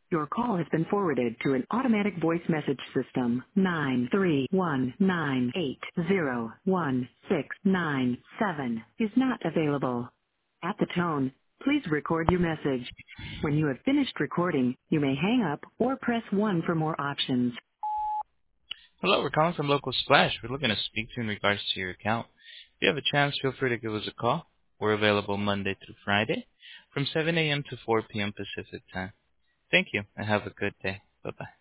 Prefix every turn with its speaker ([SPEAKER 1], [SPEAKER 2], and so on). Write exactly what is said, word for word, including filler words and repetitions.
[SPEAKER 1] Your call has been forwarded to an automatic voice message system. Nine three one nine eight zero one six nine seven is not available. At the tone, please record your message. When you have finished recording, you may hang up or press one for more options.
[SPEAKER 2] Hello, we're calling from Local Splash. We're looking to speak to you in regards to your account. If you have a chance, feel free to give us a call. We're available Monday through Friday from seven a m to four p m Pacific Time. Thank you, and have a good day. Bye-bye.